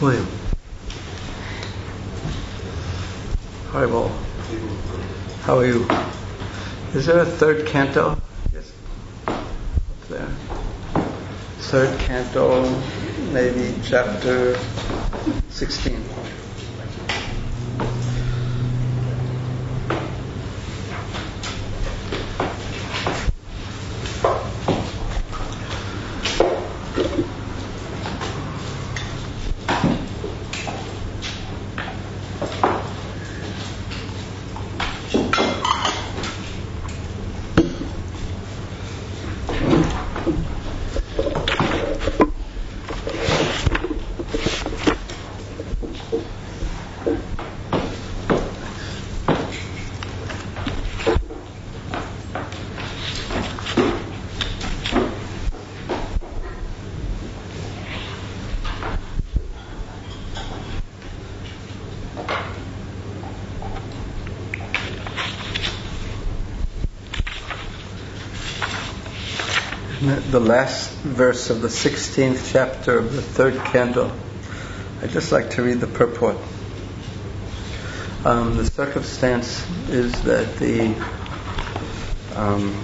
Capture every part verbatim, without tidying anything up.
William. Hi, Paul. How are you? Is there a third canto? Yes. Up there. Third canto, maybe chapter sixteen. The last verse of the sixteenth chapter of the third canto. I'd just like to read the purport. Um, the circumstance is that the um,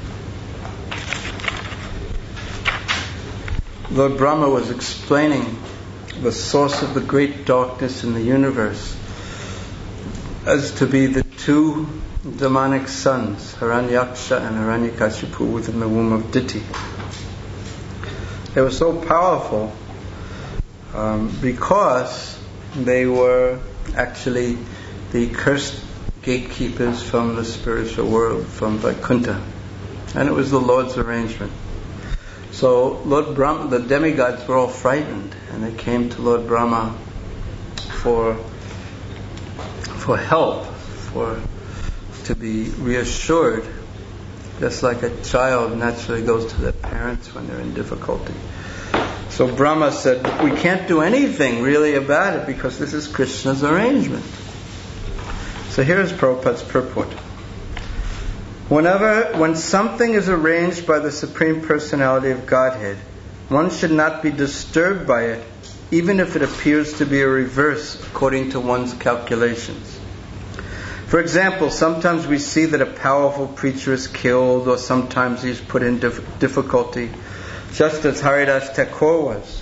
Lord Brahma was explaining the source of the great darkness in the universe as to be the two demonic sons, Hiranyaksha and Hiranyakashipu, within the womb of Diti. They were so powerful um, because they were actually the cursed gatekeepers from the spiritual world, from Vaikuntha. And it was the Lord's arrangement. So Lord Brahma, the demigods were all frightened, and they came to Lord Brahma for for help, for to be reassured, just like a child naturally goes to their parents when they're in difficulty. So Brahma said, we can't do anything really about it because this is Krishna's arrangement. So here is Prabhupada's purport. Whenever, when something is arranged by the Supreme Personality of Godhead, one should not be disturbed by it, even if it appears to be a reverse according to one's calculations. For example, sometimes we see that a powerful preacher is killed, or sometimes he is put in dif- difficulty, just as Haridas Thakur was.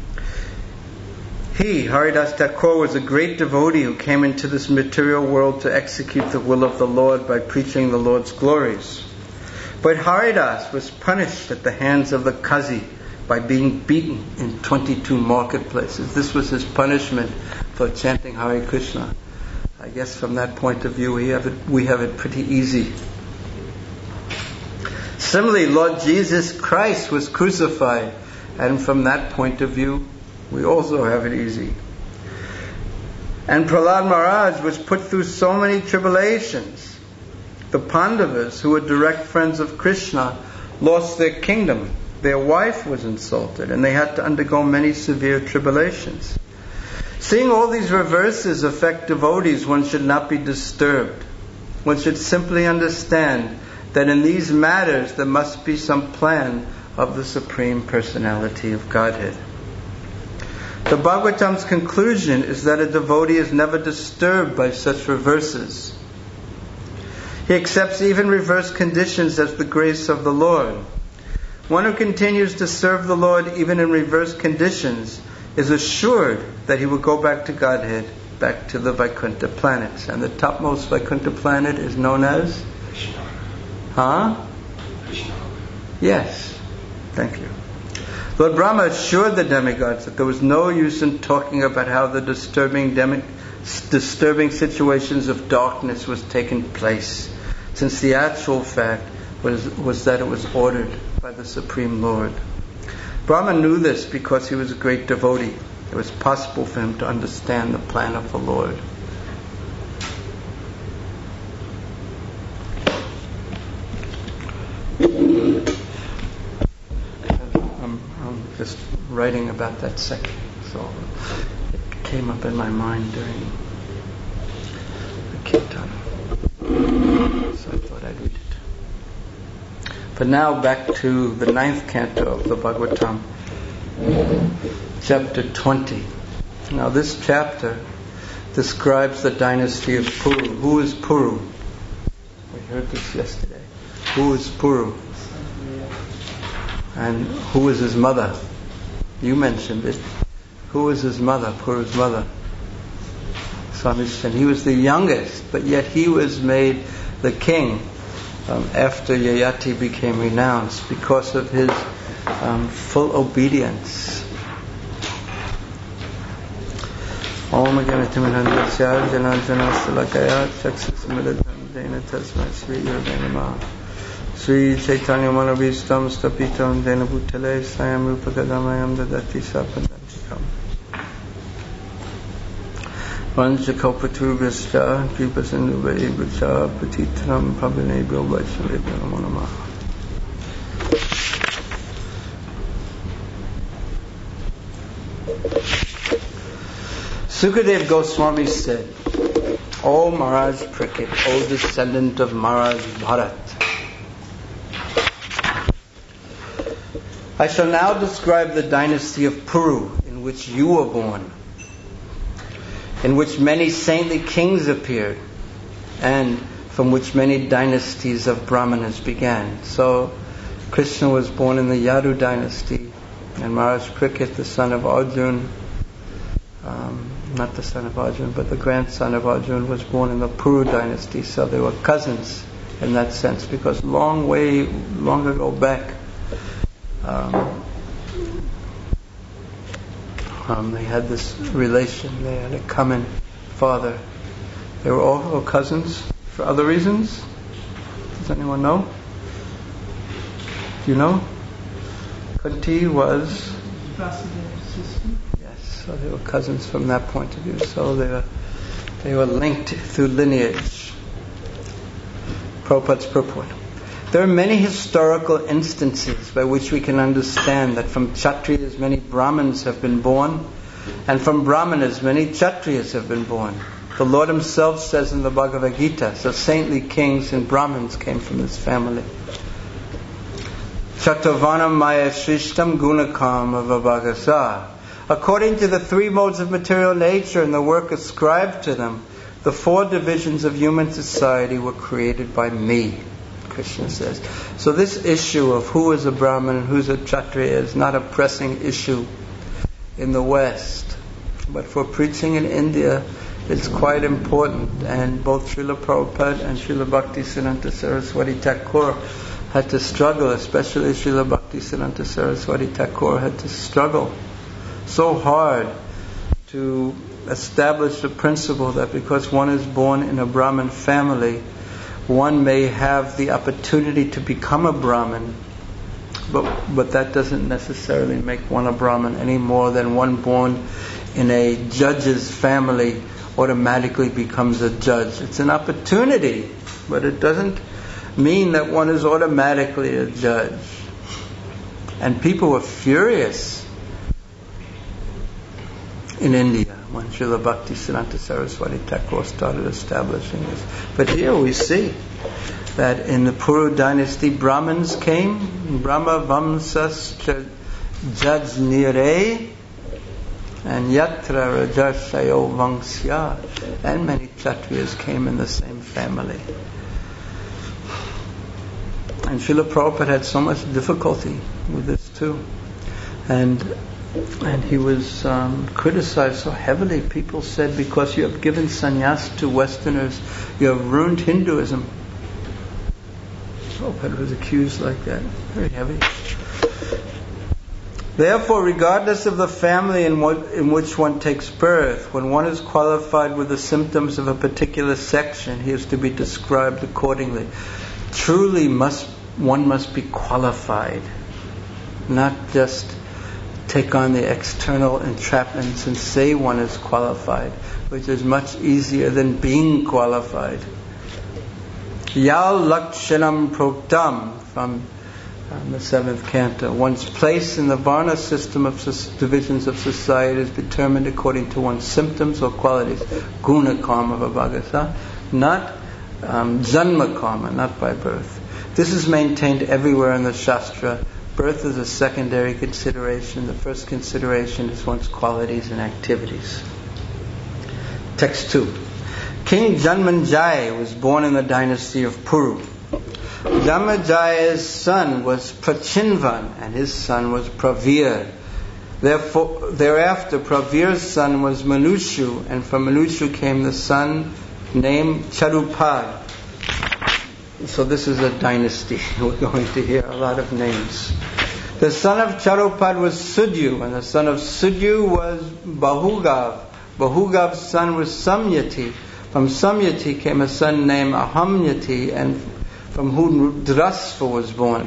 He, Haridas Thakur, was a great devotee who came into this material world to execute the will of the Lord by preaching the Lord's glories. But Haridas was punished at the hands of the Kazi by being beaten in twenty-two marketplaces. This was his punishment for chanting Hare Krishna. I guess from that point of view, we have it, we have it pretty easy. Similarly, Lord Jesus Christ was crucified, and from that point of view, we also have it easy. And Prahlad Maharaj was put through so many tribulations. The Pandavas, who were direct friends of Krishna, lost their kingdom. Their wife was insulted, and they had to undergo many severe tribulations. Seeing all these reverses affect devotees, one should not be disturbed. One should simply understand that in these matters there must be some plan of the Supreme Personality of Godhead. The Bhagavatam's conclusion is that a devotee is never disturbed by such reverses. He accepts even reverse conditions as the grace of the Lord. One who continues to serve the Lord even in reverse conditions is assured that he will go back to Godhead, back to the Vaikuntha planets. And the topmost Vaikuntha planet is known as? Krishna. Huh? Krishna. Yes. Thank you. Lord Brahma assured the demigods that there was no use in talking about how the disturbing demi- disturbing situations of darkness was taking place, since the actual fact was, was that it was ordered by the Supreme Lord. Brahma knew this because he was a great devotee. It was possible for him to understand the plan of the Lord. I'm, I'm just writing about that section, so it came up in my mind during the kirtan. So I thought I'd read it. But now back to the ninth canto of the Bhagavatam, chapter twenty. Now this chapter describes the dynasty of Puru. Who is Puru? We heard this yesterday. Who is Puru? And who is his mother? You mentioned it. Who is his mother? Puru's mother? Swami said he was the youngest, but yet he was made the king um, after Yayati became renounced because of his um, full obedience. Om Agamitimandasya Janajana Salakaya Chaksasmiladana Tasma Sri Yurvanama Sri Chaitanya Manabhistam Stapitam Dena Bhutale Sayam Rupakadamayam Dadati Sapadantikam Vanchakopatu Vishta Kripasinduva Ebucha Patitram Pabhinebhyo Vaishnavebhyo Namo Namaha. Sukadev Goswami said, O Maharaj Parikshit, O descendant of Maharaj Bharat, I shall now describe the dynasty of Puru, in which you were born, in which many saintly kings appeared, and from which many dynasties of Brahmanas began. So, Krishna was born in the Yadu dynasty, and Maharaj Parikshit, the son of Arjuna, um, not the son of Arjuna, but the grandson of Arjuna, was born in the Puru dynasty. So they were cousins in that sense, because long way, long ago back, um, um, they had this relation. They had a common father. They were all cousins for other reasons. Does anyone know? Do you know? Kunti was Vasudev's sister. So they were cousins from that point of view. So they were they were linked through lineage. Prabhupada's purport. There are many historical instances by which we can understand that from Kshatriyas many Brahmins have been born, and from Brahmanas many Kshatriyas have been born. The Lord Himself says in the Bhagavad Gita, so saintly kings and Brahmins came from this family. Chatovanam maya shrishtam gunakam avabhagasa. According to the three modes of material nature and the work ascribed to them, the four divisions of human society were created by me, Krishna says. So this issue of who is a Brahmin and who's a Kshatriya is not a pressing issue in the West. But for preaching in India, it's quite important. And both Srila Prabhupada and Srila Bhaktisiddhanta Saraswati Thakur had to struggle, especially Srila Bhaktisiddhanta Saraswati Thakur had to struggle so hard to establish the principle that because one is born in a Brahmin family, one may have the opportunity to become a Brahmin, but but that doesn't necessarily make one a Brahmin any more than one born in a judge's family automatically becomes a judge. It's an opportunity, but it doesn't mean that one is automatically a judge. And people were furious in India when Srila Bhaktisiddhanta Saraswati Thakur started establishing this. But here we see that in the Puru dynasty, Brahmins came, Brahma Vamsas Jajnire, and Yatra Rajashayo Vangsya, and many Kshatriyas came in the same family. And Srila Prabhupada had so much difficulty with this too. And And he was um, criticized so heavily. People said, because you have given sannyas to Westerners, you have ruined Hinduism. Prabhupada was accused like that. Very heavy. Therefore, regardless of the family in, what, in which one takes birth, when one is qualified with the symptoms of a particular section, he is to be described accordingly. Truly, must one must be qualified, not just take on the external entrapments and say one is qualified, which is much easier than being qualified. Yal Lakshanam Proktam, from um, the seventh canto. One's place in the Varna system of divisions of society is determined according to one's symptoms or qualities. Guna karma vabhagasa, not um, janma karma, not by birth. This is maintained everywhere in the Shastra Birth is a secondary consideration. The first consideration is one's qualities and activities. Text two. King Janmanjaya was born in the dynasty of Puru. Janmanjaya's son was Prachinvan, and his son was Pravir. Therefore, thereafter, Pravir's son was Manushu, and from Manushu came the son named Charupad. So this is a dynasty. We're going to hear a lot of names. The son of Charupad was Sudyu, and the son of Sudyu was Bahugav. Bahugav's son was Samyati. From Samyati came a son named Ahamyati, and from whom Rudrasva was born.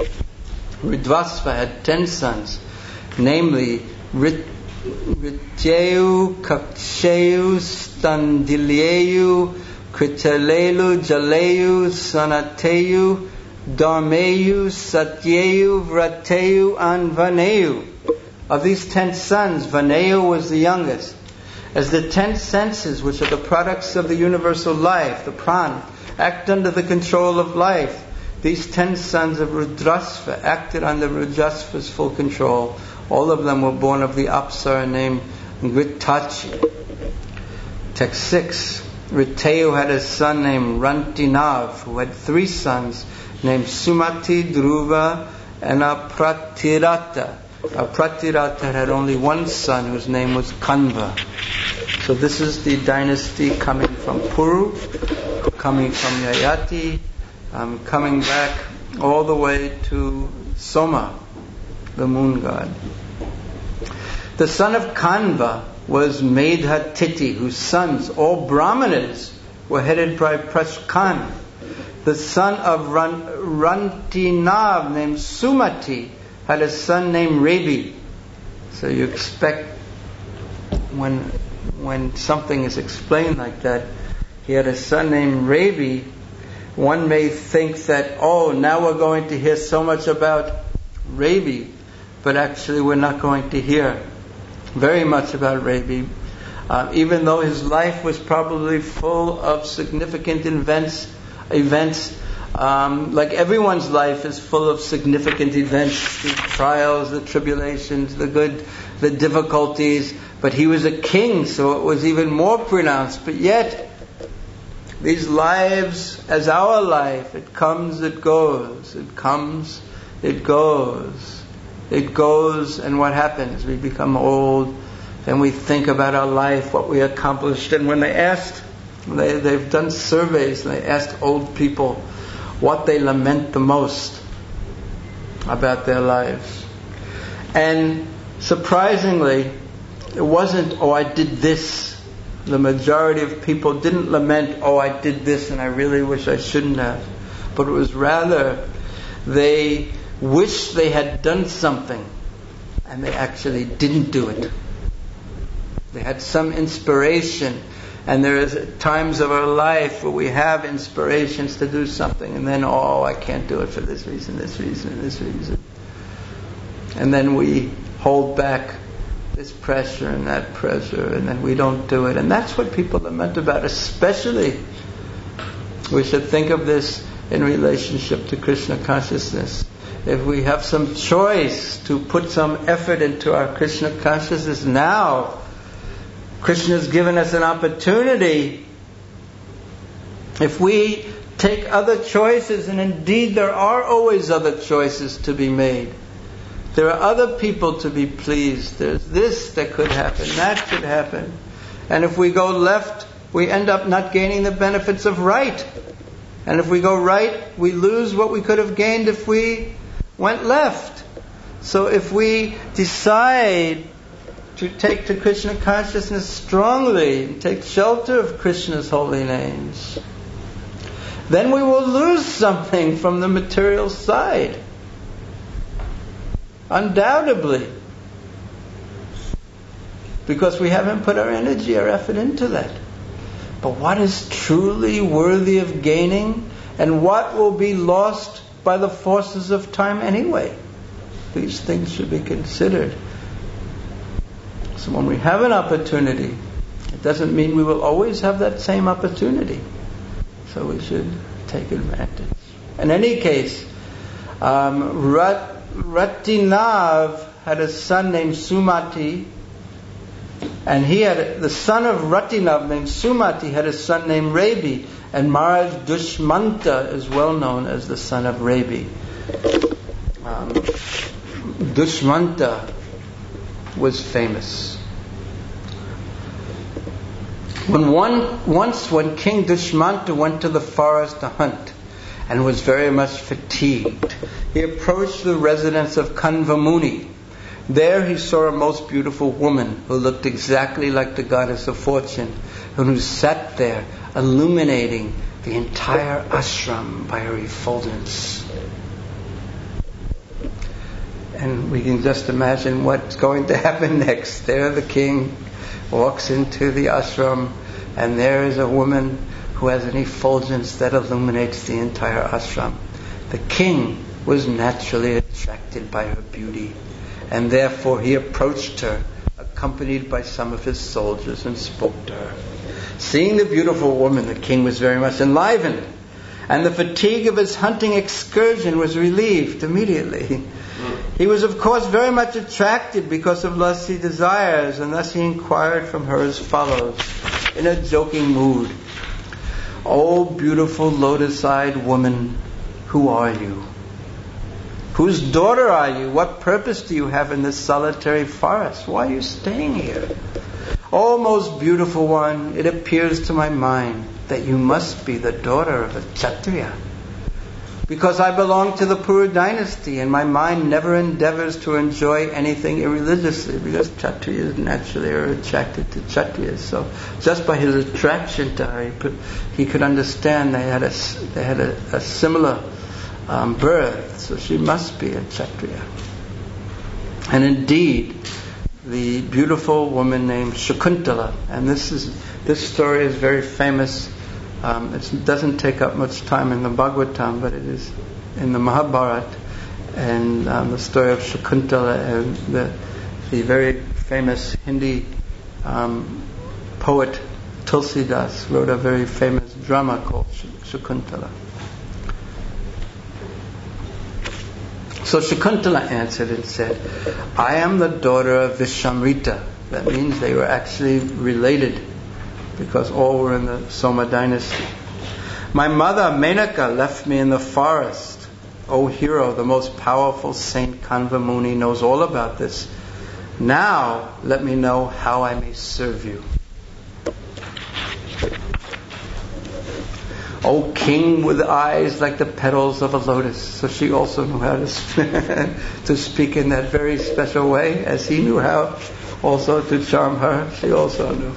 Rudrasva had ten sons, namely Rit- Rityayu, Kakshayu, Standilyayu, Kritalelu, Jalayu, Sanateyu, Dharmeyu, Satyayu, Vrateyu, and Vaneyu. Of these ten sons, Vaneyu was the youngest. As the ten senses, which are the products of the universal life, the prana, act under the control of life, these ten sons of Rudrasva acted under Rudrasva's full control. All of them were born of the Apsara named Gritachi. Text six. Riteyu had a son named Rantinav, who had three sons named Sumati, Dhruva, and Apratirata. Apratirata had only one son whose name was Kanva. So this is the dynasty coming from Puru, coming from Yayati, um, coming back all the way to Soma, the moon god. The son of Kanva was Medhatiti, whose sons, all Brahmanas, were headed by Prashkan. The son of Ran- Rantinav, named Sumati, had a son named Rebi. So you expect when when something is explained like that, he had a son named Rebi, one may think that, oh, now we're going to hear so much about Rebi, but actually we're not going to hear very much about Rebi, uh, even though his life was probably full of significant events, events um, like everyone's life is full of significant events, the trials, the tribulations, the good, the difficulties, but he was a king, so it was even more pronounced. But yet, these lives, as our life, it comes, it goes, it comes, it goes. It goes, and what happens? We become old, and we think about our life, what we accomplished. And when they asked, they, they've done surveys, and they asked old people what they lament the most about their lives. And surprisingly, it wasn't, oh, I did this. The majority of people didn't lament, oh, I did this, and I really wish I shouldn't have. But it was rather, they wish they had done something and they actually didn't do it. They had some inspiration, and there is times of our life where we have inspirations to do something, and then, oh, I can't do it for this reason, this reason, this reason. And then we hold back this pressure and that pressure, and then we don't do it. And that's what people lament about, especially we should think of this in relationship to Krishna consciousness. If we have some choice to put some effort into our Krishna consciousness now, Krishna has given us an opportunity. If we take other choices, and indeed there are always other choices to be made. There are other people to be pleased. There's this that could happen, that could happen. And if we go left, we end up not gaining the benefits of right. And if we go right, we lose what we could have gained if we went left. So if we decide to take to Krishna consciousness strongly, and take shelter of Krishna's holy names, then we will lose something from the material side. Undoubtedly. Because we haven't put our energy, our effort into that. But what is truly worthy of gaining, and what will be lost by the forces of time anyway? These things should be considered. So when we have an opportunity, it doesn't mean we will always have that same opportunity. So we should take advantage. In any case, um, Rat, Ratinav had a son named Sumati, and he had the son of Ratinav named Sumati had a son named Rabi, and Maharaj Dushmanta is well known as the son of Rabi. Um, Dushmanta was famous. When one once when King Dushmanta went to the forest to hunt and was very much fatigued, he approached the residence of Kanvamuni. There he saw a most beautiful woman who looked exactly like the goddess of fortune, and who sat there illuminating the entire ashram by her effulgence. And we can just imagine what's going to happen next. There the king walks into the ashram, and there is a woman who has an effulgence that illuminates the entire ashram. The king was naturally attracted by her beauty, and therefore he approached her, accompanied by some of his soldiers, and spoke to her. Seeing the beautiful woman, the king was very much enlivened, and the fatigue of his hunting excursion was relieved immediately. He was, of course, very much attracted because of lusty desires, and thus he inquired from her as follows, in a joking mood: "O beautiful lotus-eyed woman, who are you? Whose daughter are you? What purpose do you have in this solitary forest? Why are you staying here? O most beautiful one, it appears to my mind that you must be the daughter of a Kshatriya, because I belong to the Puru dynasty, and my mind never endeavors to enjoy anything irreligiously, because Kshatriyas naturally are attracted to Kshatriyas. So just by his attraction to her, he could, he could understand they had a, they had a, a similar um, birth, so she must be a Kshatriya. And indeed, the beautiful woman named Shakuntala, and this is this story is very famous. Um, it doesn't take up much time in the Bhagavatam, but it is in the Mahabharata, and um, the story of Shakuntala, and the the very famous Hindi um, poet Tulsidas wrote a very famous drama called Shakuntala. So Shakuntala answered and said, "I am the daughter of Vishamrita." That means they were actually related, because all were in the Soma dynasty. "My mother Menaka left me in the forest. O hero, the most powerful saint Kanvamuni knows all about this. Now let me know how I may serve you." "O king with eyes like the petals of a lotus." So she also knew how to, to speak in that very special way, as he knew how also to charm her. She also knew.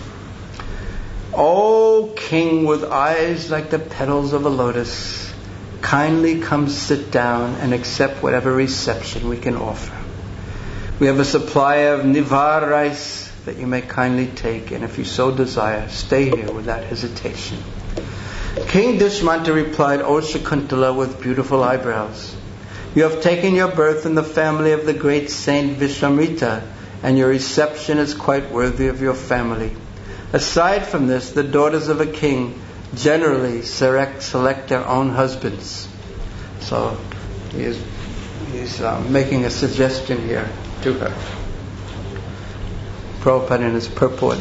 "O king with eyes like the petals of a lotus, kindly come sit down and accept whatever reception we can offer. We have a supply of nivar rice that you may kindly take, and if you so desire, stay here without hesitation." King Dushmanta replied, "O Shakuntala with beautiful eyebrows, you have taken your birth in the family of the great saint Vishamrita, and your reception is quite worthy of your family. Aside from this, the daughters of a king generally select, select their own husbands." So he is he's um, making a suggestion here to her. Prabhupada in his purport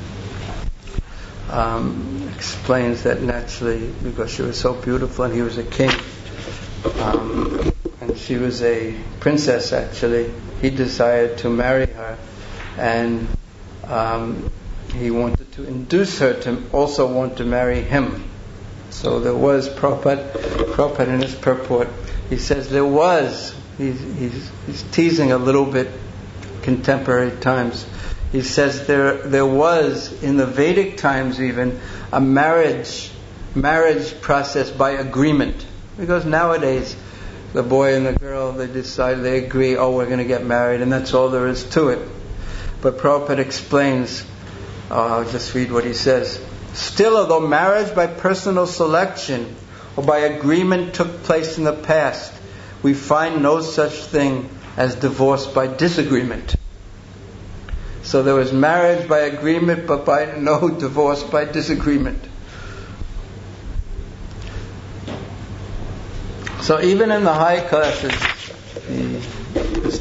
um, explains that naturally, because she was so beautiful and he was a king, um, and she was a princess actually, he desired to marry her, and um, he wanted to induce her to also want to marry him. So there was, Prabhupada, Prabhupada in his purport, he says there was, he's, he's, he's teasing a little bit contemporary times. He says there there was, in the Vedic times even, a marriage marriage process by agreement. Because nowadays, the boy and the girl, they decide, they agree, oh, we're going to get married, and that's all there is to it. But Prabhupada explains, uh, I'll just read what he says. "Still, although marriage by personal selection or by agreement took place in the past, we find no such thing as divorce by disagreement." So there was marriage by agreement, but by no divorce by disagreement. So even in the high classes, the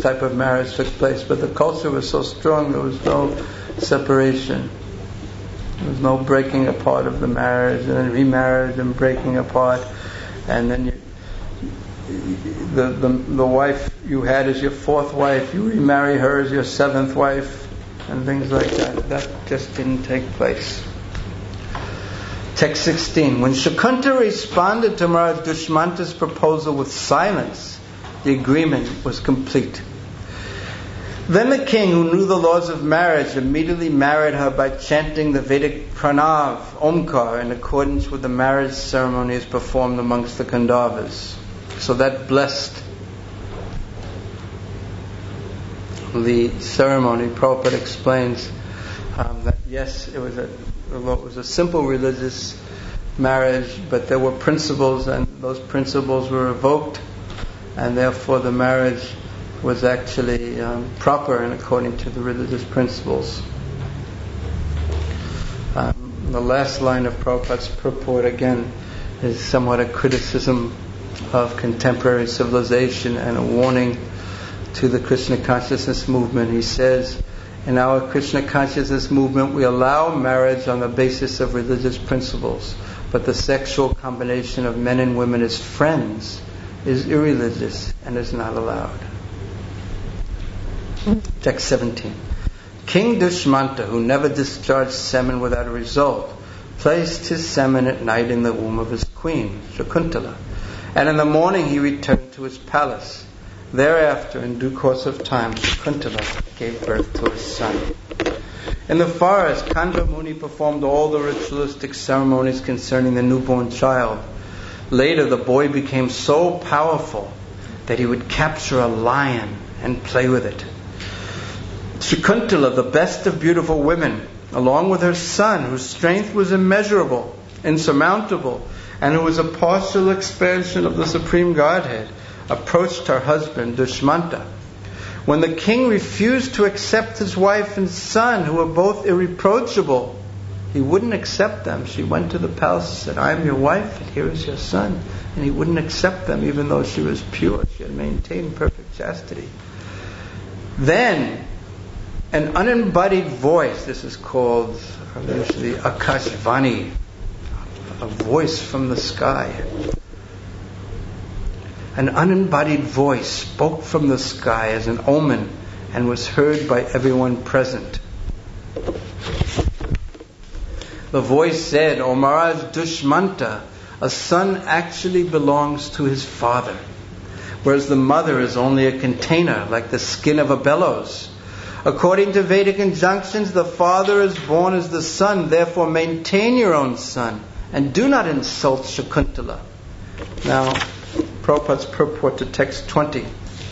type of marriage took place, but the culture was so strong there was no separation. There was no breaking apart of the marriage and then remarriage and breaking apart, and then you, the, the the wife you had as your fourth wife, you remarry her as your seventh wife, and things like that. That just didn't take place. Text sixteen. When Shakuntala responded to Maharaj Dushmanta's proposal with silence, the agreement was complete. Then the king, who knew the laws of marriage, immediately married her by chanting the Vedic Pranav, Omkar, in accordance with the marriage ceremonies performed amongst the Khandavas. So that blessed the ceremony. Prabhupada explains um, that yes, it was a it was a simple religious marriage, but there were principles, and those principles were evoked, and therefore the marriage was actually um, proper and according to the religious principles. Um, the last line of Prabhupada's purport again is somewhat a criticism of contemporary civilization and a warning to the Krishna consciousness movement. He says, in our Krishna consciousness movement, we allow marriage on the basis of religious principles, but the sexual combination of men and women as friends is irreligious and is not allowed. Text seventeen. King Dushmanta, who never discharged semen without a result, placed his semen at night in the womb of his queen, Shakuntala, and in the morning he returned to his palace. Thereafter, in due course of time, Shakuntala gave birth to his son. In the forest, Kandra Muni performed all the ritualistic ceremonies concerning the newborn child. Later, the boy became so powerful that he would capture a lion and play with it. Shakuntala, the best of beautiful women, along with her son, whose strength was immeasurable, insurmountable, and who was a partial expansion of the Supreme Godhead, approached her husband, Dushmanta. When the king refused to accept his wife and son, who were both irreproachable, he wouldn't accept them. She went to the palace and said, I am your wife, and here is your son. And he wouldn't accept them, even though she was pure. She had maintained perfect chastity. Then, an unembodied voice, this is called usually Akashvani, a voice from the sky. An unembodied voice spoke from the sky as an omen and was heard by everyone present. The voice said, O Maharaj Dushmanta, a son actually belongs to his father, whereas the mother is only a container, like the skin of a bellows. According to Vedic injunctions, the father is born as the son, therefore maintain your own son, and do not insult Shakuntala. Now, Prabhupada's purport to text twenty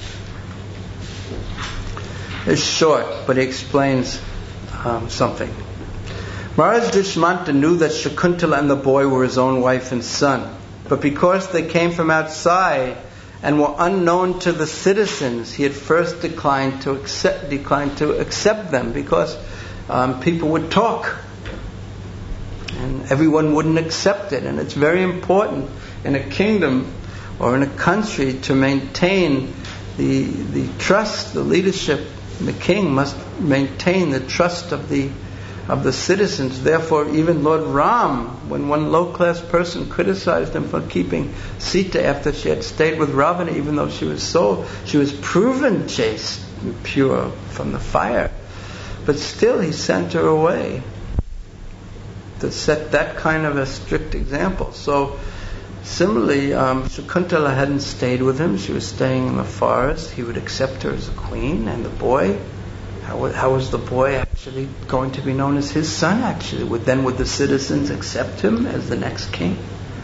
is short, but he explains um, something. Maharaj Dushmanta knew that Shakuntala and the boy were his own wife and son, but because they came from outside and were unknown to the citizens, he at first declined to accept, declined to accept them because um, people would talk and everyone wouldn't accept it. And it's very important in a kingdom or in a country to maintain the the trust. The leadership, the king must maintain the trust of the of the citizens. Therefore, even Lord Ram, when one low-class person criticized him for keeping Sita after she had stayed with Ravana, even though she was so she was proven chaste and pure from the fire, but still he sent her away to set that kind of a strict example. So similarly, um, Shakuntala hadn't stayed with him. She was staying in the forest. He would accept her as a queen. And the boy, how, how was the boy actually going to be known as his son, actually? Would, then would the citizens accept him as the next king?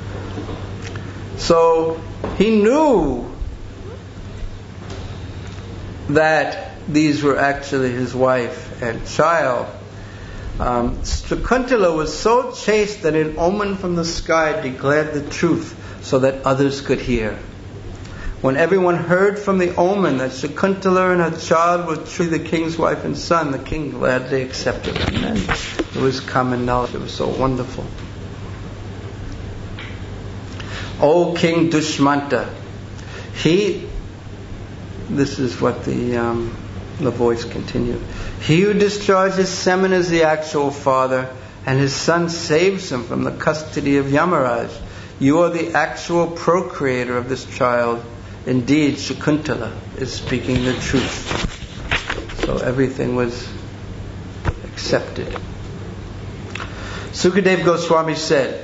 So he knew that these were actually his wife and child. Um, Shakuntala was so chaste that an omen from the sky declared the truth so that others could hear. When everyone heard from the omen that Shakuntala and her child were truly the king's wife and son, the king gladly accepted them. And it was common knowledge. It was so wonderful. O King Dushmanta, he this is what the um, the voice continued. He who discharges semen is the actual father, and his son saves him from the custody of Yamaraj. You are the actual procreator of this child. Indeed, Shakuntala is speaking the truth. So everything was accepted. Sukadeva Goswami said,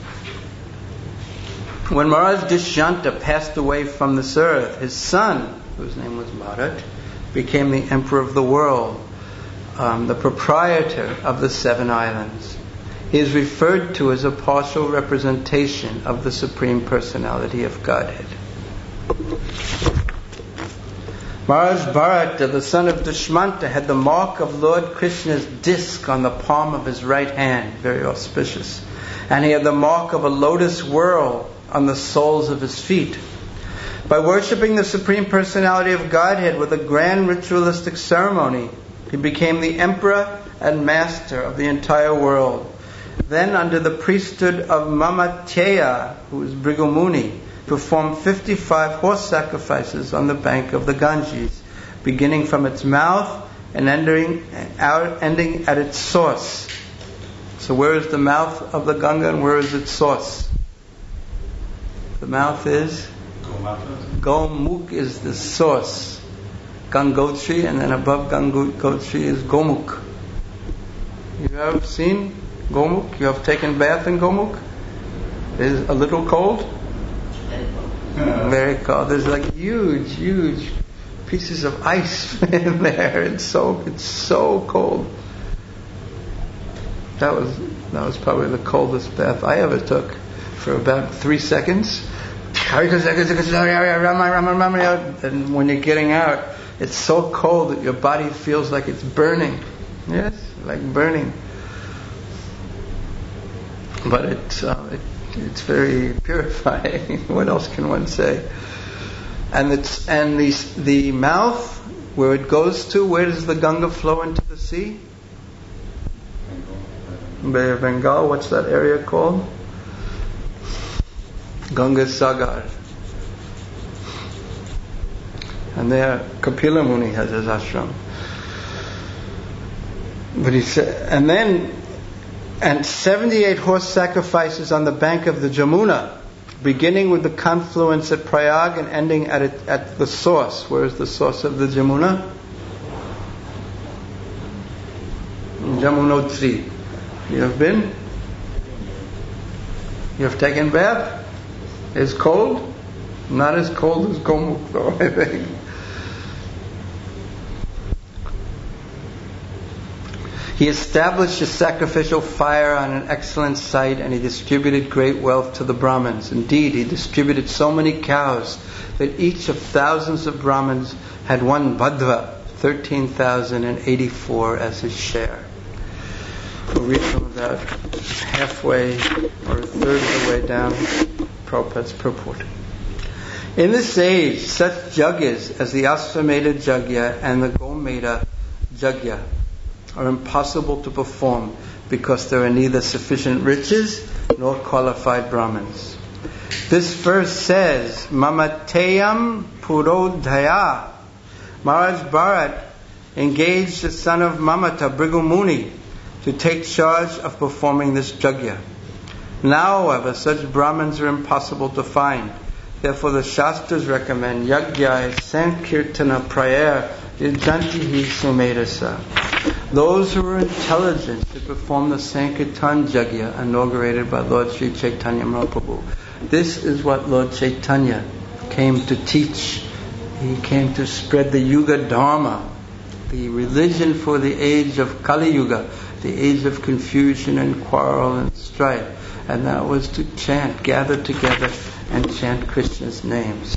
when Maharaj Dushyanta passed away from this earth, his son, whose name was Bharat, became the emperor of the world, um, the proprietor of the seven islands. He is referred to as a partial representation of the Supreme Personality of Godhead. Maharaj Bharata, the son of Dushmanta, had the mark of Lord Krishna's disc on the palm of his right hand, very auspicious. And he had the mark of a lotus whorl on the soles of his feet. By worshipping the Supreme Personality of Godhead with a grand ritualistic ceremony, he became the emperor and master of the entire world. Then, under the priesthood of Mamatyeya, who was Bhrigu Muni, performed fifty-five horse sacrifices on the bank of the Ganges, beginning from its mouth and ending, out, ending at its source. So where is the mouth of the Ganga and where is its source? The mouth is? Gomukh is the source. Gangotri, and then above Gangotri is Gomukh. You have seen Gomukh? You have taken bath in Gomukh? It is a little cold? Yeah. Very cold. There's like huge, huge pieces of ice in there. It's so, it's so cold. That was that was probably the coldest bath I ever took for about three seconds. And when you're getting out, it's so cold that your body feels like it's burning. Yes, like burning. But it's uh, it, it's very purifying. What else can one say? And it's and the the mouth where it goes to. Where does the Ganga flow into the sea? Bay of Bengal. What's that area called? Ganga Sagar. And there Kapila Muni has his ashram. But he said, and then, and seventy-eight horse sacrifices on the bank of the Jamuna, beginning with the confluence at Prayag and ending at it, at the source. Where is the source of the Jamuna? Jamunotri. You have been? You have taken bath? It's cold? Not as cold as Gomukh though, I think. He established a sacrificial fire on an excellent site, and he distributed great wealth to the Brahmins. Indeed, he distributed so many cows that each of thousands of Brahmins had one Bhadva, thirteen thousand eighty-four as his share. We'll read from about halfway or a third of the way down Prabhupada's purport. In this age, such yagyas as the Asvamedha Yagya and the Gomedha Yagya are impossible to perform because there are neither sufficient riches nor qualified Brahmins. This verse says, Mamateyam Purodhaya. Maharaj Bharat engaged the son of Mamata, Bhrigu Muni, to take charge of performing this yagya. Now, however, such Brahmins are impossible to find. Therefore, the Shastras recommend Yagya Sankirtana Prayer Yajantihi Sumedasa. Those who are intelligent to perform the Sankirtan Yagya inaugurated by Lord Sri Chaitanya Mahaprabhu. This is what Lord Chaitanya came to teach. He came to spread the Yuga Dharma, the religion for the age of Kali Yuga, the age of confusion and quarrel and strife. And that was to chant, gather together and chant Krishna's names.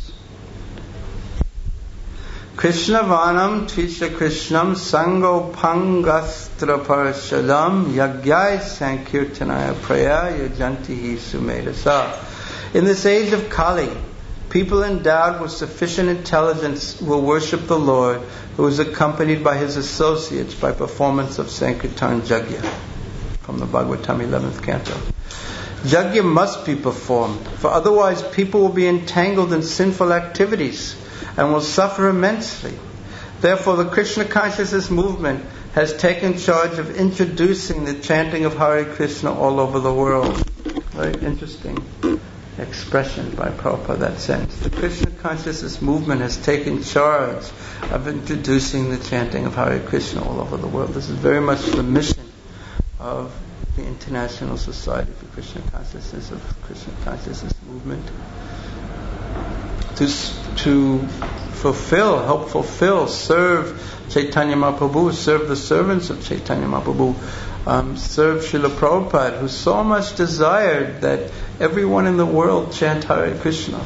Krishna Vanam Trisha Krishnam Sango Pangastra Parashadam Yagyai Sankirtanaya Praya Yajantihi Sumedasa. In this age of Kali, people endowed with sufficient intelligence will worship the Lord, who is accompanied by his associates by performance of Sankirtan Yagya. From the Bhagavatam eleventh canto. Yagya must be performed, for otherwise people will be entangled in sinful activities. and will suffer immensely. Therefore, the Krishna consciousness movement has taken charge of introducing the chanting of Hare Krishna all over the world. Very interesting expression by Prabhupada, that sense. The Krishna consciousness movement has taken charge of introducing the chanting of Hare Krishna all over the world. This is very much the mission of the International Society for Krishna Consciousness, of Krishna Consciousness movement. To, to fulfill, help fulfill, serve Chaitanya Mahaprabhu, serve the servants of Chaitanya Mahaprabhu, um, serve Srila Prabhupada, who so much desired that everyone in the world chant Hare Krishna.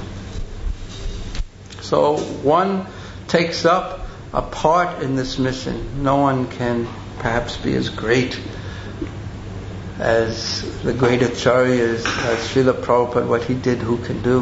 So one takes up a part in this mission. No one can perhaps be as great as the great acharyas, as Srila Prabhupada, what he did, who can do.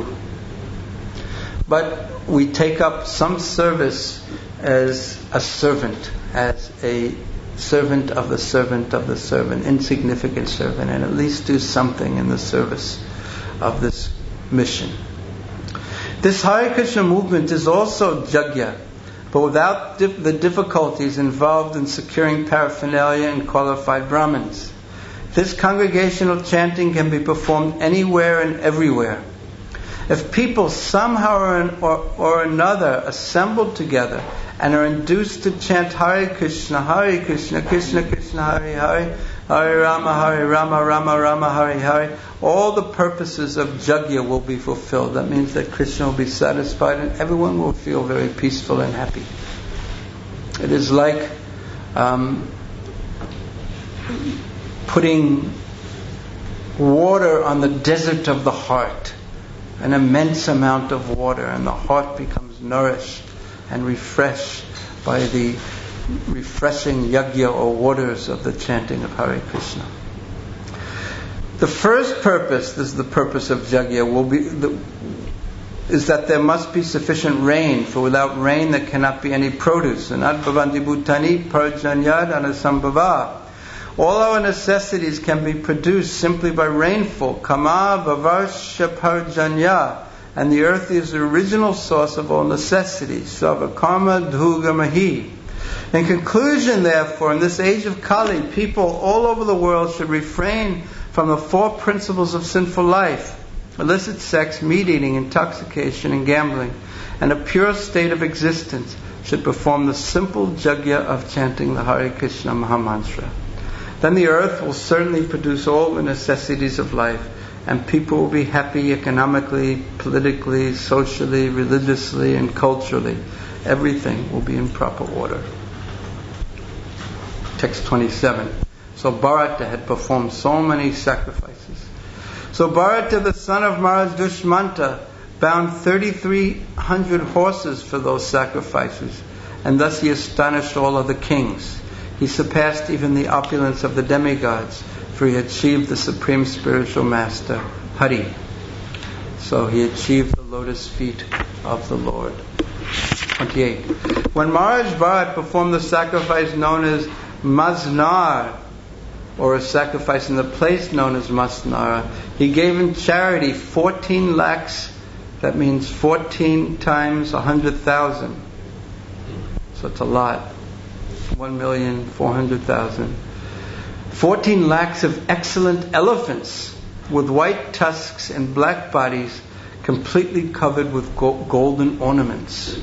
But we take up some service as a servant, as a servant of the servant of the servant, insignificant servant, and at least do something in the service of this mission. This Hare Krishna movement is also jagya, but without dif- the difficulties involved in securing paraphernalia and qualified Brahmins. This congregational chanting can be performed anywhere and everywhere. If people somehow or, an, or, or another assemble together and are induced to chant Hare Krishna, Hare Krishna, Krishna Krishna, Hare Hare, Hare Rama, Hare Rama, Rama Rama, Hare Hare, all the purposes of jagya will be fulfilled. That means that Krishna will be satisfied and everyone will feel very peaceful and happy. It is like um, putting water on the desert of the heart. An immense amount of water, and the heart becomes nourished and refreshed by the refreshing yagya or waters of the chanting of Hare Krishna. The first purpose, this is the purpose of jagya, will be the, is that there must be sufficient rain, for without rain there cannot be any produce. And ad bhavanti bhutani parjanyad anasambhava. All our necessities can be produced simply by rainfall. Kama bhavarsha parjanya. And the earth is the original source of all necessities. Sarva karma dhugamahi. In conclusion, therefore, in this age of Kali, people all over the world should refrain from the four principles of sinful life: illicit sex, meat eating, intoxication, and gambling, and a pure state of existence should perform the simple jagya of chanting the Hare Krishna Mahamantra. Then the earth will certainly produce all the necessities of life, and people will be happy economically, politically, socially, religiously, and culturally. Everything will be in proper order. Text twenty-seven. So Bharata had performed so many sacrifices. So Bharata, the son of Maharaj Dushmanta, bound thirty-three hundred horses for those sacrifices, and thus he astonished all other kings. He surpassed even the opulence of the demigods, for he achieved the supreme spiritual master, Hari. So he achieved the lotus feet of the Lord. twenty-eight. When Maharaj Bharat performed the sacrifice known as Masnar, or a sacrifice in the place known as Masnara, he gave in charity fourteen lakhs, that means fourteen times a hundred thousand. So it's a lot. One million four hundred thousand. Fourteen lakhs of excellent elephants with white tusks and black bodies, completely covered with go- golden ornaments.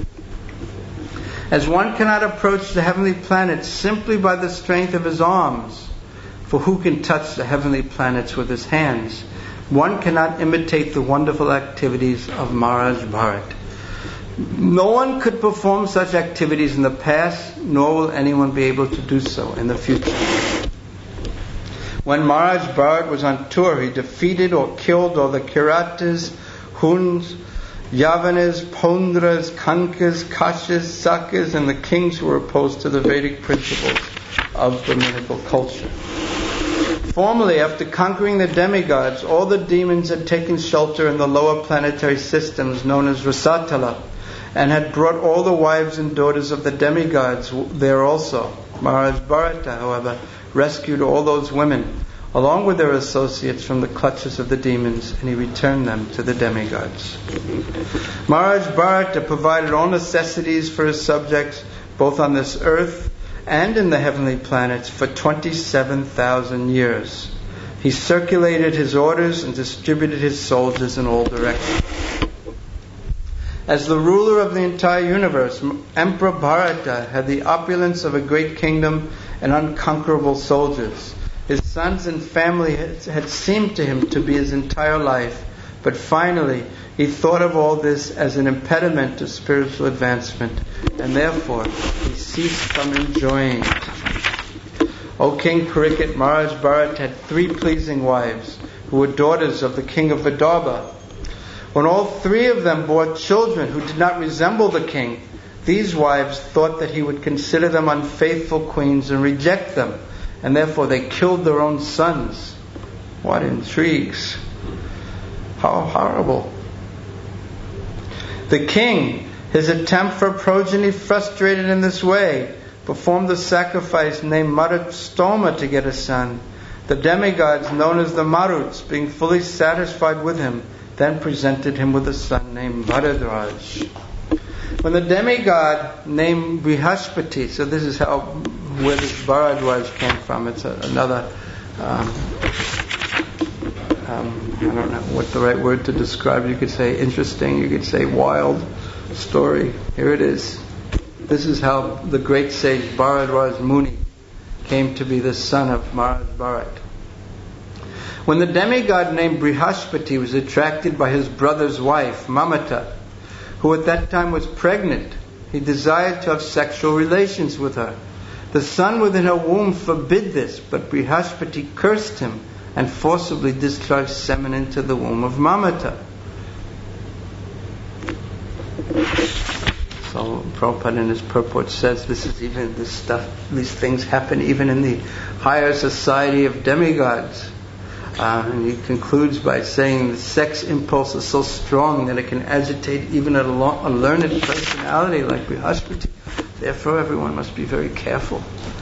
As one cannot approach the heavenly planets simply by the strength of his arms, for who can touch the heavenly planets with his hands, one cannot imitate the wonderful activities of Maharaj Bharat. No one could perform such activities in the past, nor will anyone be able to do so in the future. When Maharaj Bharat was on tour, he defeated or killed all the Kiratas, Huns, Yavanas, Pondras, Kankas, Kashas, Sakas, and the kings who were opposed to the Vedic principles of Brahminical culture. Formerly, after conquering the demigods, all the demons had taken shelter in the lower planetary systems known as Rasatala, and had brought all the wives and daughters of the demigods there also. Maharaj Bharata, however, rescued all those women, along with their associates, from the clutches of the demons, and he returned them to the demigods. Maharaj Bharata provided all necessities for his subjects, both on this earth and in the heavenly planets, for twenty-seven thousand years. He circulated his orders and distributed his soldiers in all directions. As the ruler of the entire universe, Emperor Bharata had the opulence of a great kingdom and unconquerable soldiers. His sons and family had seemed to him to be his entire life, but finally he thought of all this as an impediment to spiritual advancement, and therefore he ceased from enjoying it. O King Parikshit, Maharaj Bharata had three pleasing wives, who were daughters of the king of Vidarbha. When all three of them bore children who did not resemble the king, these wives thought that he would consider them unfaithful queens and reject them, and therefore they killed their own sons. What intrigues! How horrible! The king, his attempt for progeny frustrated in this way, performed a sacrifice named Marutstoma to get a son. The demigods, known as the Maruts, being fully satisfied with him, then presented him with a son named Bharadraj. When the demigod named Brihaspati, so this is how where this Bharadraj came from. It's a, another, um, um, I don't know what the right word to describe. You could say interesting. You could say wild story. Here it is. This is how the great sage Bharadraj Muni came to be the son of Maharaj Bharat. When the demigod named Brihaspati was attracted by his brother's wife, Mamata, who at that time was pregnant, he desired to have sexual relations with her. The son within her womb forbid this, but Brihaspati cursed him and forcibly discharged semen into the womb of Mamata. So Prabhupada in his purport says this is even this stuff, these things happen even in the higher society of demigods. Uh, and he concludes by saying the sex impulse is so strong that it can agitate even a, lo- a learned personality like Brihaspati. Therefore, everyone must be very careful.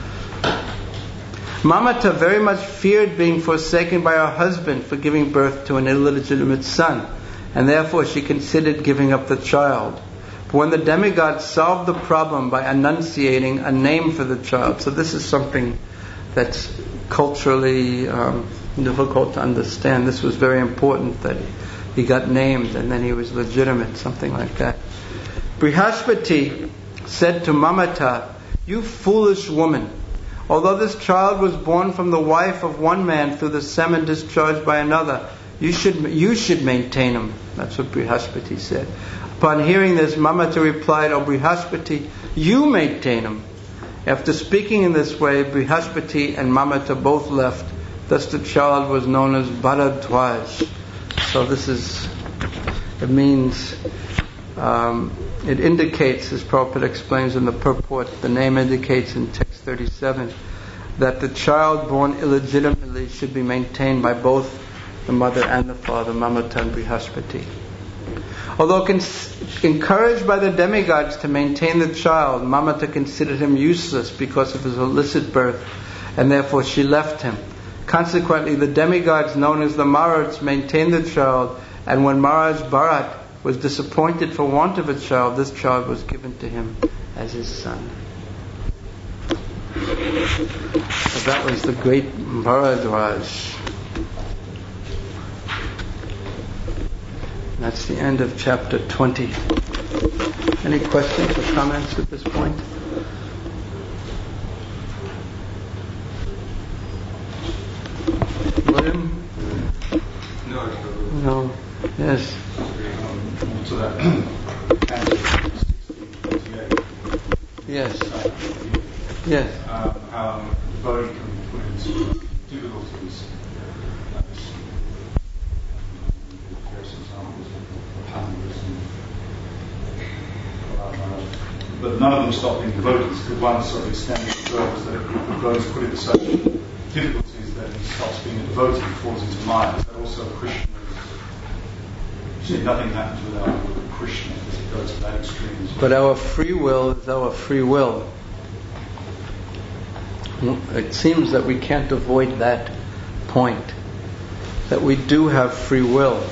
Mamata very much feared being forsaken by her husband for giving birth to an illegitimate son, and therefore she considered giving up the child. But when the demigod solved the problem by enunciating a name for the child, so this is something that's culturally um, difficult to understand. This was very important that he got named and then he was legitimate, something like that. Brihaspati said to Mamata, "You foolish woman, although this child was born from the wife of one man through the semen discharged by another, you should you should maintain him." That's what Brihaspati said. Upon hearing this, Mamata replied, "O Brihaspati, you maintain him." After speaking in this way, Brihaspati and Mamata both left. Thus the child was known as Bharadwaj. So this is, it means, um, it indicates, as Prabhupada explains in the purport, the name indicates in text thirty-seven, that the child born illegitimately should be maintained by both the mother and the father, Mamata and Brihaspati. Although cons- encouraged by the demigods to maintain the child, Mamata considered him useless because of his illicit birth, and therefore she left him. Consequently, the demigods known as the Maruts maintained the child, and when Maharaj Bharat was disappointed for want of a child, this child was given to him as his son. So that was the great Bharadwaj. That's the end of chapter twenty. Any questions or comments at this point? William? No. No. Yes. Um, to that. Yes. Uh, Yes. Um, how the body can be put into difficulties. But none of them stop being devotees. The one sort of extended observes that if the devotees put into such difficulties that he stops being a devotee, he falls into Maya. Is that also Krishna? You see, nothing happens without Krishna. It goes to that extreme. But our free will is our free will. It seems that we can't avoid that point, that we do have free will,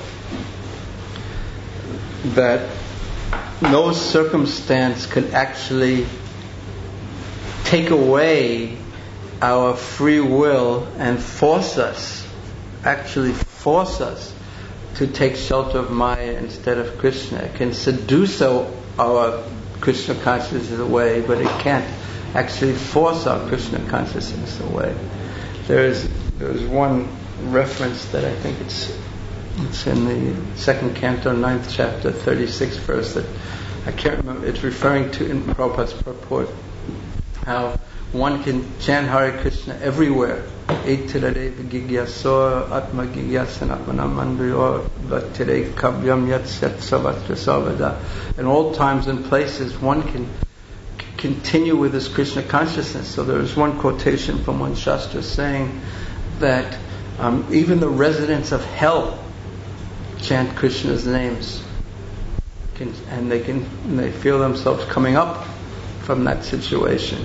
that no circumstance could actually take away our free will and force us, actually force us to take shelter of Maya instead of Krishna. It can seduce our Krishna consciousness away, but it can't actually force our Krishna consciousness away. There is there is one reference that I think it's it's in the second canto, ninth chapter, thirty-sixth verse, that I can't remember. It's referring to in Prabhupada's purport how one can chant Hare Krishna everywhere. Etirade gigyasor atma gigyasan atmanam mandriyor vatire kavyam yat savatra savada. In all times and places, one can c- continue with this Krishna consciousness. So there is one quotation from one Shastra saying that um, even the residents of hell chant Krishna's names, can, and they can and they feel themselves coming up from that situation.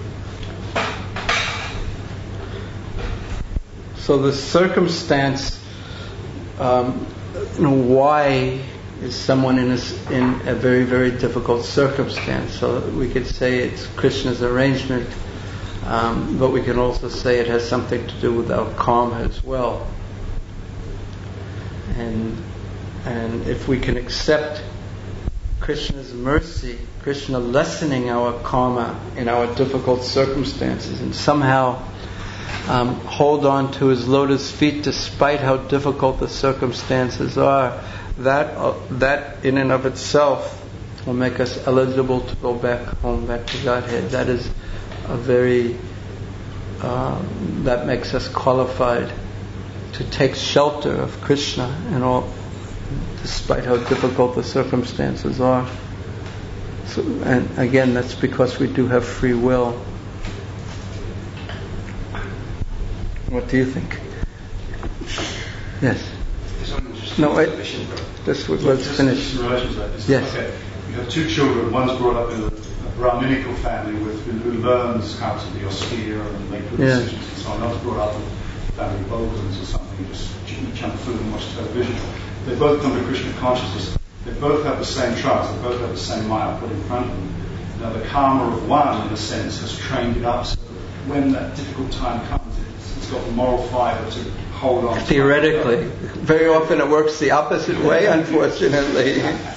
So the circumstance, um, you know, why is someone in a, in a very, very difficult circumstance? So we could say it's Krishna's arrangement, um, but we can also say it has something to do with our karma as well. And and if we can accept Krishna's mercy, Krishna lessening our karma in our difficult circumstances, and somehow Um, hold on to His lotus feet despite how difficult the circumstances are, that uh, that in and of itself will make us eligible to go back home, back to Godhead. That is a very um, that makes us qualified to take shelter of Krishna and all, despite how difficult the circumstances are. So, and again, that's because we do have free will. What do you think? Yes. No, wait. This was, let's finish. Yes. Okay. You have two children. One's brought up in a, a Brahminical family with who, who learns how to be austere and make good yeah. decisions and so on. One's brought up in a family of Bogans or something, just eat junk food and watch television. They both come to Krishna consciousness. They both have the same trust. They both have the same Maya put in front of them. Now the karma of one, in a sense, has trained it up so that when that difficult time comes, it's got the moral fibre to hold on. Theoretically. Very often it works the opposite way, unfortunately.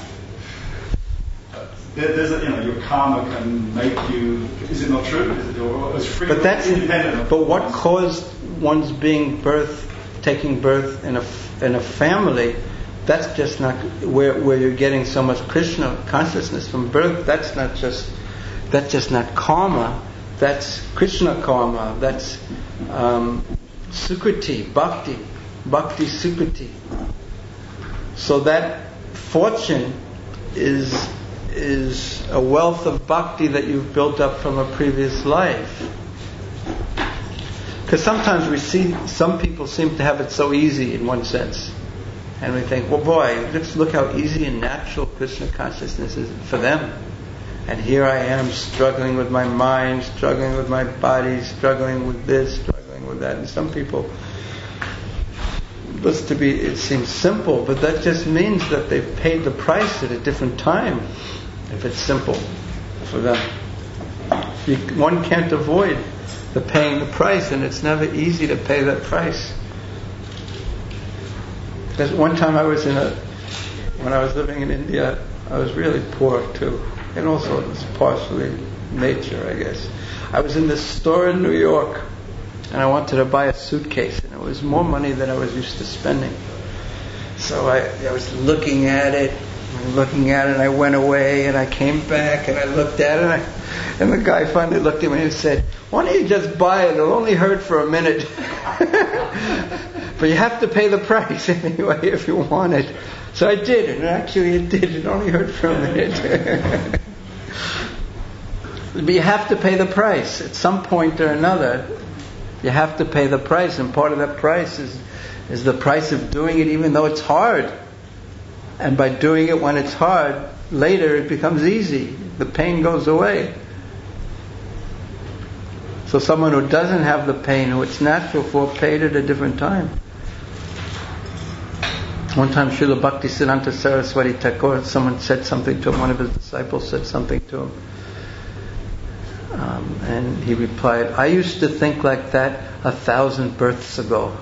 There, there's a, you know, your karma can make you, is it not true? Is it, or is free but that's independent? But what caused one's being birth, taking birth in a, in a family, that's just not, where, where you're getting so much Krishna consciousness from birth, that's not just, that's just not karma. That's Krishna karma. That's um, Sukriti, Bhakti, Bhakti Sukriti. So that fortune is is a wealth of bhakti that you've built up from a previous life. Because sometimes we see some people seem to have it so easy in one sense, and we think, well, boy, let's look how easy and natural Krishna consciousness is for them. And here I am struggling with my mind, struggling with my body, struggling with this, struggling with that. And some people, looks to be, it seems simple, but that just means that they've paid the price at a different time, if it's simple for them. You, one can't avoid the paying the price, and it's never easy to pay that price. Because one time I was in a, when I was living in India, I was really poor too. And also it's partially nature, I guess. I was in this store in New York, and I wanted to buy a suitcase, and it was more money than I was used to spending. So I, I was looking at it, and looking at it, and I went away, and I came back, and I looked at it, and, I, and the guy finally looked at me and said, "Why don't you just buy it? It'll only hurt for a minute." But you have to pay the price anyway if you want it. So I did, and actually it did. It only hurt for a minute. But you have to pay the price. At some point or another, you have to pay the price. And part of that price is, is the price of doing it even though it's hard. And by doing it when it's hard, later it becomes easy. The pain goes away. So someone who doesn't have the pain, who it's natural for, paid at a different time. One time Srila Bhaktisiddhanta Saraswati Thakur, someone said something to him, one of his disciples said something to him. Um, and he replied, I used to think like that a thousand births ago.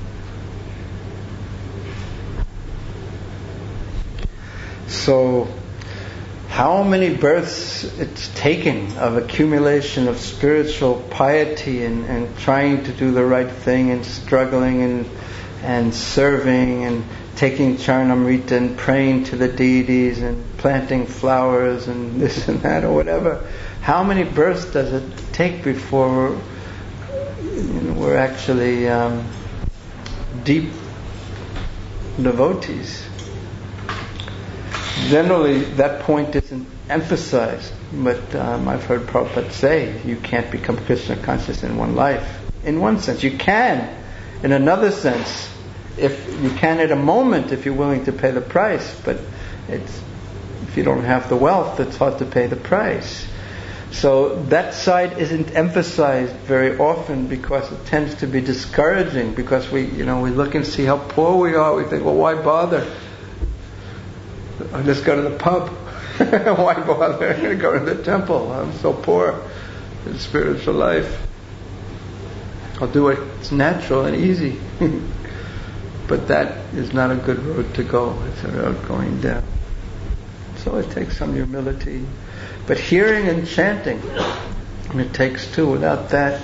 So, how many births it's taken of accumulation of spiritual piety and, and trying to do the right thing and struggling and and serving and taking Charnamrita and praying to the deities and planting flowers and this and that or whatever. How many births does it take before we're, you know, we're actually um, deep devotees? Generally, that point isn't emphasized, but um, I've heard Prabhupada say you can't become Krishna conscious in one life. In one sense, you can. In another sense, if you can at a moment, if you're willing to pay the price, but it's if you don't have the wealth, it's hard to pay the price. So that side isn't emphasized very often because it tends to be discouraging. Because we, you know, we look and see how poor we are. We think, well, why bother? I'll just go to the pub. Why bother? I'm going to go to the temple. I'm so poor in spiritual life. I'll do it. It's natural and easy. But that is not a good road to go. It's a road going down. So it takes some humility. But hearing and chanting, it takes two. Without that,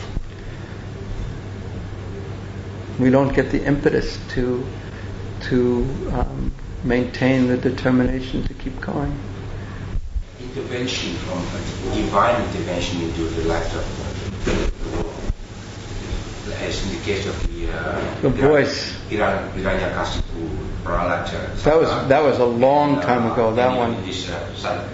we don't get the impetus to to um, maintain the determination to keep going. Intervention from divine intervention into the life of the world, as in the case of the uh, the voice. Hiranyakasipu, Prahlad. That was that was a long time ago. That one. This uh,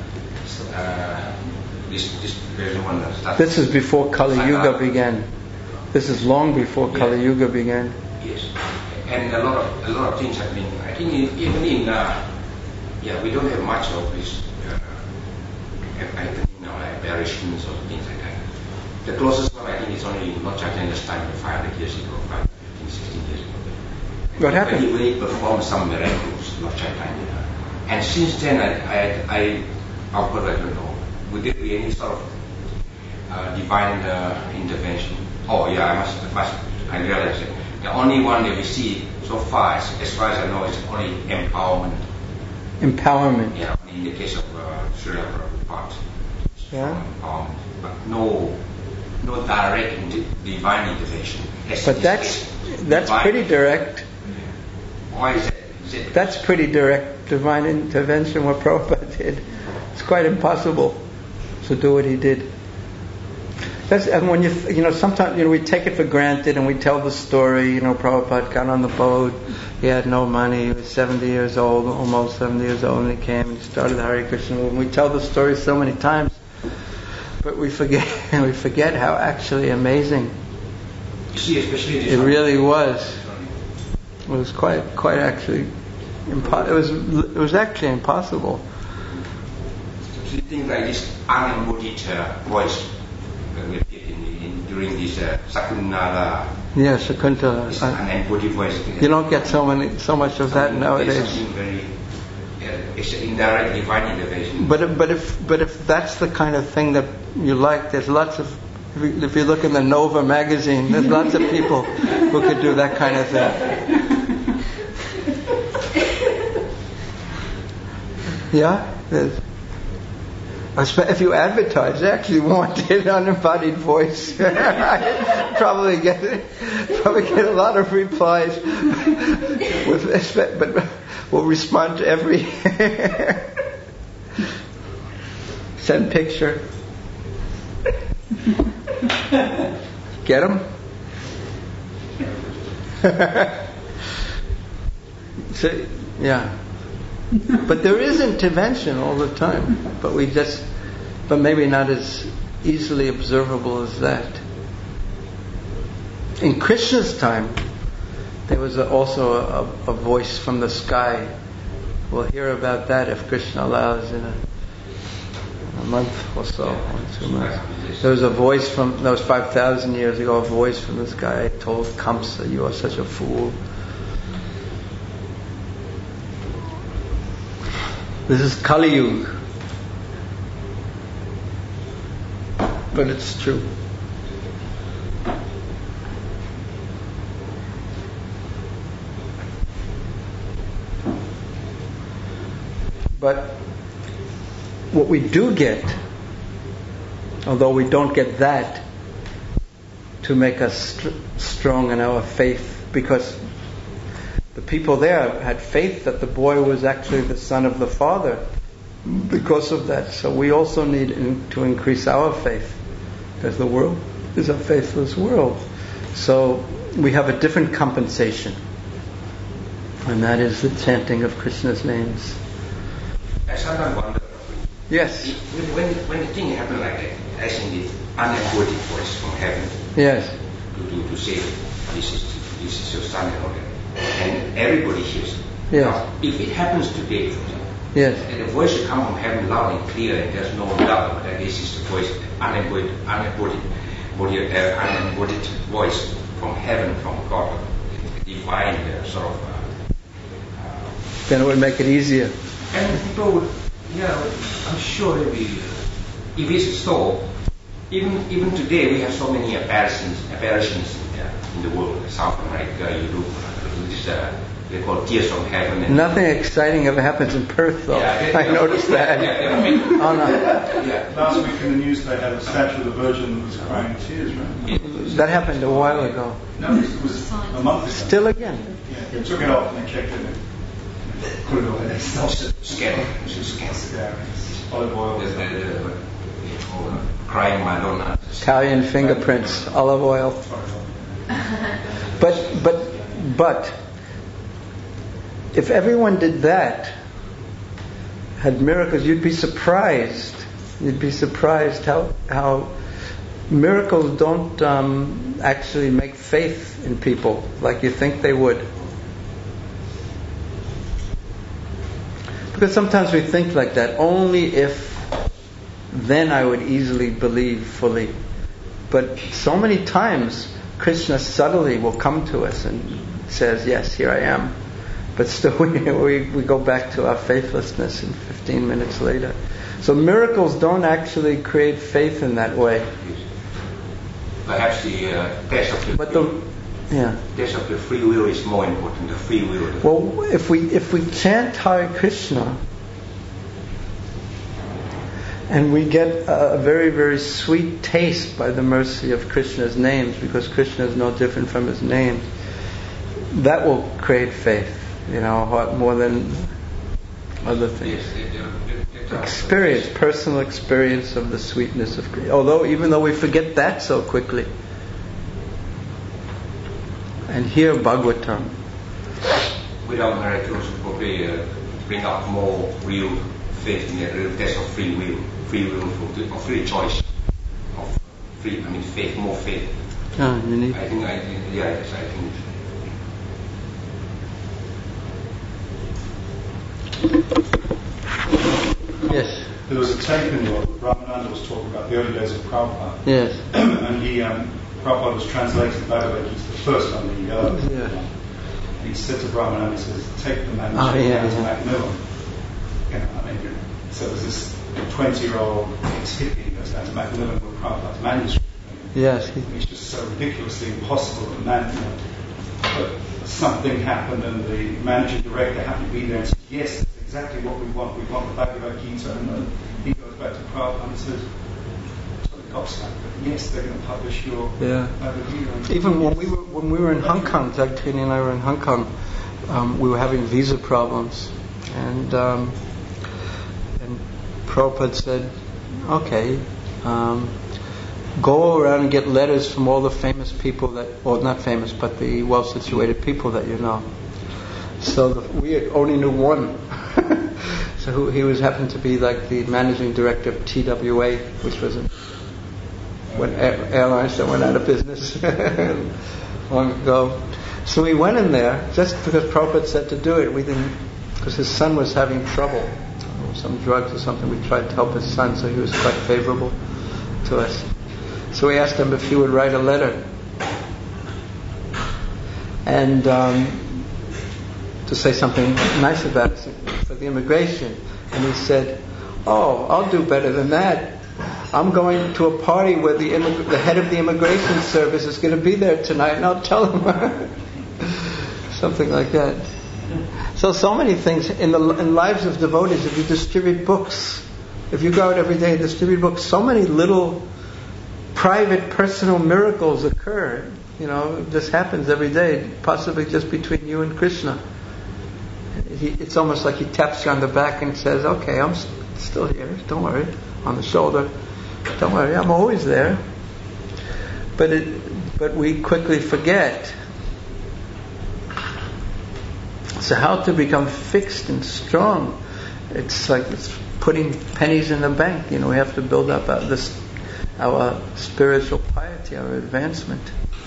uh, this this one. This is before Kali Yuga began. This is long before Kali yes. Yuga began. Yes, and a lot of a lot of things have been. I think even in uh, yeah, we don't have much of this. Uh, happening now, like apparitions or things like that. The closest one I think is only in Lord Chaitanya's time, five hundred years ago, five, fifteen, sixteen years ago. What happened? When he, when he performed some miracles, Lord Chaitanya. And since then, I, I, I, of course, I don't know, would there be any sort of uh, divine uh, intervention? Oh, yeah, I must, I must, I realize it. The only one that we see so far, as, as far as I know, is only empowerment. Empowerment. Yeah, in the case of uh, Srila Prabhupada. Yeah. Empowerment. But no, no direct inter- divine intervention. As But that's that's divine. pretty direct. Why is it? Is it? That's pretty direct divine intervention. What Prabhupada did. It's quite impossible to do what he did. That's, and when you you know sometimes you know we take it for granted and we tell the story. You know, Prabhupada got on the boat. He had no money. He was seventy years old, almost seventy years old, and he came and he started the Hare Krishna movement. We tell the story so many times, but we forget we forget how actually amazing You see, especially it really was. It was quite quite actually impo- it was it was actually impossible. See things like this unembodied uh, voice that we get in, in during this uh, Sakunala. Yeah, Shakuntala. This Uh, unembodied voice. you don't get so many so much of that nowadays. There's something very, uh, it's an indirect divine intervention. But if- but if but if that's the kind of thing that you like, there's lots of. If you, if you look in the Nova magazine, there's lots of people who could do that kind of thing. Yeah, there's. If you advertise, they actually want an unembodied voice. probably get probably get a lot of replies. With, but we'll respond to every send picture. Get them? So, yeah. But there is intervention all the time, but we just, but maybe not as easily observable as that. In Krishna's time, there was a, also a, a voice from the sky. We'll hear about that if Krishna allows in a, a month or so, or two months. There was a voice from, that was five thousand years ago, a voice from this guy told Kamsa, "You are such a fool." This is Kali Yuga. But it's true. But what we do get, although we don't get that to make us st- strong in our faith, because the people there had faith that the boy was actually the son of the father because of that. So we also need in, to increase our faith, because the world is a faithless world. So we have a different compensation, and that is the chanting of Krishna's names. I sometimes wonder. Yes. When when the thing happened like that, I think the unembodied voice from heaven. Yes. To, to, to say this is this is your son and all that, and everybody hears it. Yes. Now, if it happens today, for example, yes, and the voice should come from heaven loud and clear, and there's no doubt that this is the voice, unembodied, unembodied, body, uh, unembodied voice from heaven, from God, divine uh, sort of. Uh, uh, then it would make it easier. And people would, yeah, I'm sure it would be, uh, if it's so, even even today we have so many apparitions, apparitions in, uh, in the world, South America, Europe, this, uh, they call tears from heaven. And nothing exciting ever happens in Perth, though. Yeah, they, I yeah, noticed that. Yeah, yeah, I mean, oh no. Yeah. Last week in the news they had a statue of the Virgin that was crying tears, right? That happened a while ago. No, it was a month ago. Still again. Yeah, they took it off and they checked it and put it away. They stopped it. Scared. It's just scared. Yeah, olive oil. There's the, the, the, the crying Madonna. Italian fingerprints, olive oil. But but but if everyone did that, had miracles, you'd be surprised. You'd be surprised how how miracles don't um, actually make faith in people like you think they would. Because sometimes we think like that, only if then I would easily believe fully. But so many times Krishna subtly will come to us and says, yes, here I am. But still we, we, we go back to our faithlessness in fifteen minutes later. So miracles don't actually create faith in that way. Perhaps the uh, test of the But the yeah. test of the free will is more important. The free will. Well, if we if we chant Hare Krishna and we get a very very sweet taste by the mercy of Krishna's names, because Krishna is no different from his names, that will create faith. You know, more than other things. Experience, personal experience of the sweetness of Krishna. Although, even though we forget that so quickly. And here, Bhagavatam. Without miracles, probably uh, bring up more real faith in the real test of free will, free will of free choice, of free. I mean, faith, more faith. Ah, you need. I think, I think, yeah, yes, I think. Yes. There was a tape in what Ramananda was talking about the early days of Prabhupada. Yes. And he, um, Prabhupada was translating Bhagavad Gita, the first one, the uh, Yeah. one. He said to Ramananda, he says, take the manuscript Oh, yeah, down to yeah. Macmillan. You know, I mean, so there's this twenty-year-old ex-hippie goes down to Macmillan with Prabhupada's manuscript. Yes. He, It's just so ridiculously impossible to manage. But something happened, and the managing director happened to be there and said, yes, that's exactly what we want. We want the Bhagavad Gita. And uh, he goes back to Prabhupada and says, totally gobsmacked, but yes, they're going to publish your Yeah. Bhagavad Gita. even when we were when we were in Hong Kong, Jagtini and I were in Hong Kong, um, we were having visa problems, and um, and Prabhupada said, okay. Um, Go around and get letters from all the famous people that, or not famous, but the well-situated people that you know. So the, we only knew one. So who, he was happened to be like the managing director of T W A, which was a, when air, airlines that went out of business long ago. So we went in there just because Prabhupada said to do it. We didn't, because his son was having trouble some drugs or something. We tried to help his son, so he was quite favorable to us. So we asked him if he would write a letter and um, to say something nice about us for the immigration. And he said, "Oh, I'll do better than that. I'm going to a party where the, immig- the head of the immigration service is going to be there tonight, and I'll tell him." Something like that. So, so many things in the in lives of devotees. If you distribute books, if you go out every day and distribute books, so many little private, personal miracles occur. You know, this happens every day, possibly just between you and Krishna. He, it's almost like he taps you on the back and says, "Okay, I'm st- still here. Don't worry." On the shoulder, "Don't worry, I'm always there." But it, but we quickly forget. So how to become fixed and strong? It's like it's putting pennies in the bank. You know, we have to build up our, this, our spiritual piety, our advancement.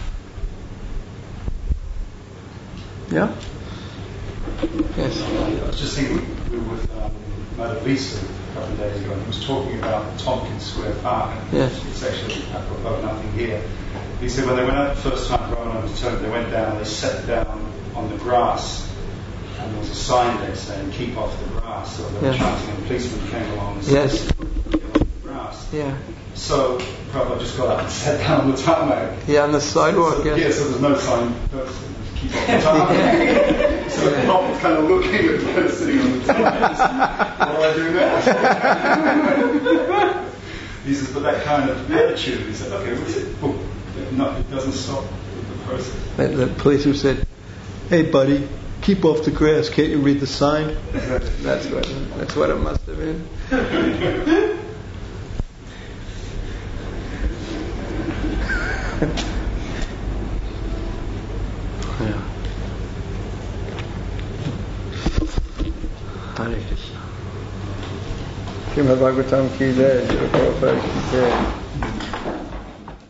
Yeah? Yes? I was just thinking, we were with um, Madhavisa a couple of days ago, and he was talking about Tompkins Square Park. Yes. It's actually apropos nothing here. He said when they went out the first time, Brahma returned, they went down, they sat down on the grass, and there was a sign there saying, "Keep off the grass." So they were Yes. chanting, and a policeman came along and Yes. said, "Get off the grass." Yeah. So Prabhupada just got up and sat down on the tarmac. Yeah, on the sidewalk. So, Yeah. yeah, so there's no sign, don't keep off the tarmac. So the Prabhupada kind of looking at the person sitting on the tarmac. What do I do now? He says, but that kind of attitude, he said, okay, what's it? Boom. No, it doesn't stop the process. And the policeman said, "Hey, buddy, keep off the grass. Can't you read the sign?" That's what. That's what it must have been. Yeah. Hare Krishna. Srimad Bhagavatam ki jai, Srila Prabhupada ki jai.